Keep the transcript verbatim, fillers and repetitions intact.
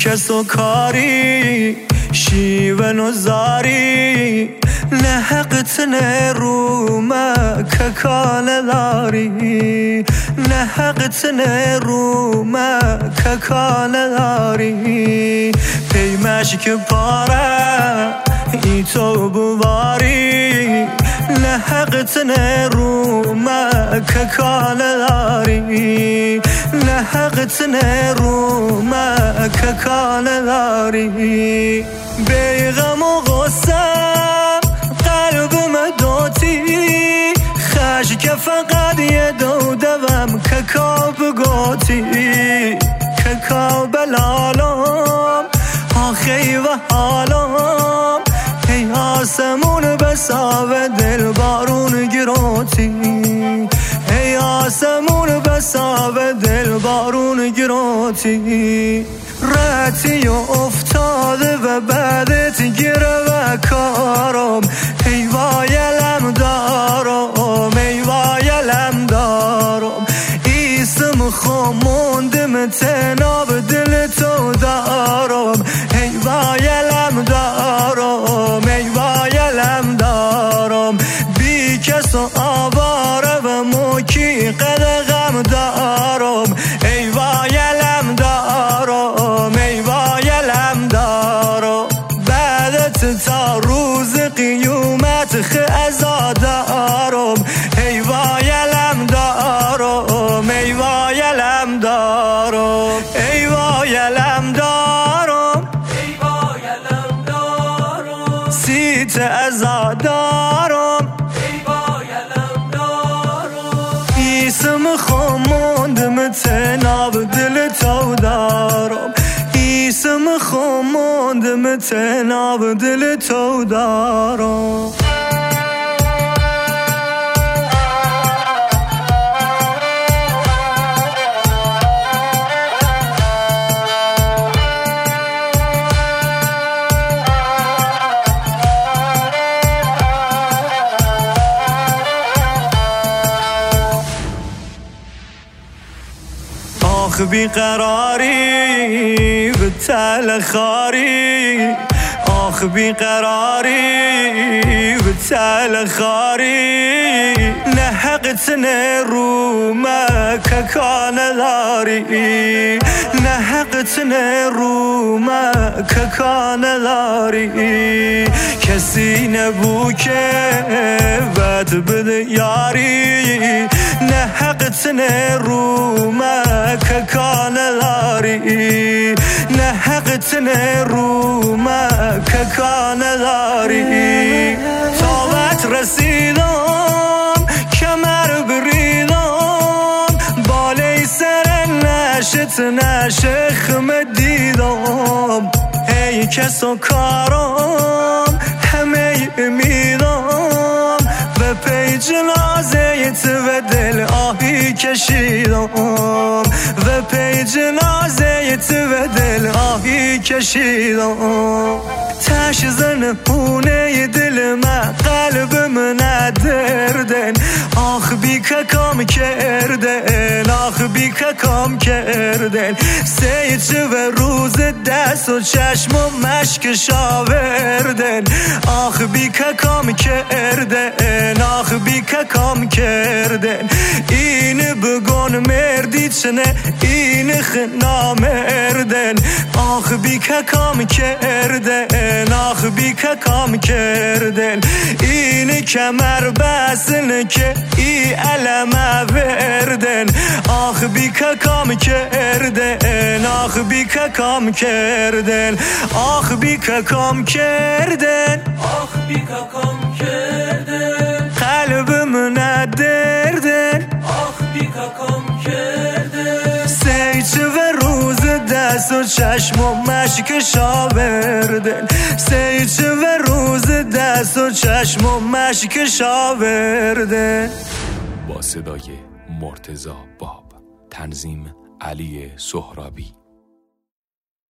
کس و کاری شیوه نزاری نه حقت نه رومه که کاله داری نه حقت نه رومه که کاله داری پیمش که پاره ای تو بواری نه حقت نه رومه که کاله داری نه حقت نه رومه که کاله داری بیغم و غصه قلبم دوتی خش که فقط یه دو دوم که کاب گوتی که کاب لالم آخی و حالم ای آسمون بساوه دل بارون گروتی ای آسمون بساوه دل بارون گروتی رتی و افتاده و بعدت گیره و کارم ای وایلم دارم ای وایلم دارم ایسم خموندم تناب دل تو دارم ای وایلم دارم ای وایلم دارم بی کس و آواره و موکی قدغم دارم ای وایلم دارم ای وایلم دارم بعدت تا روز قیومت خزا دارم ای وایلم دارم ای وایلم دارم ای وایلم دارم ای وایلم دارم سیت ازا دارم ای وایلم دارم ایسم خموندم تناب دل تو دارم ایسم خموندم تناب دل تو دارم آخ بیقراری به تل خاری آخ بیقراری به تل خاری نه حقت نه رومه که کاله داری نه حقت نه رومه که کاله داری کسی نبو که بد بده یاری نه حقت نه رومه که کاله داری نه حقت نه رومه که کاله داری تابت رسیدم کمر بریدم بالای سر نشت نشخم دیدم ای کس و کارم همه امیدم و پی جنازه تو دل آهی کشیدم و پی جنازه تو دل آهی کشیدم تش زنونه دل من قلب من دردن آخ بی که کام کردن آخ بی که کام کردن سیچه و روز دست و چشم و مشک شاوردن آخ بی که کام کردن آخ بی که کام کردن این بگون مردی چنه این خنا مردن آخ بی که کام کردن آخ بی که کام کردن این کمر بسن که ای علم وردن آخ بی که کام کردن آخ بی که کام کردن آخ بی که کام کردن آخ بی که کام کردن قلب من دردن آخ بی که کام کردن سیچه و روز دست و چشم و مشک شاوردن سیچه و روز دست و چشم و مشک شاوردن. با صدای مرتضی باب، تنظیم علی سهرابی.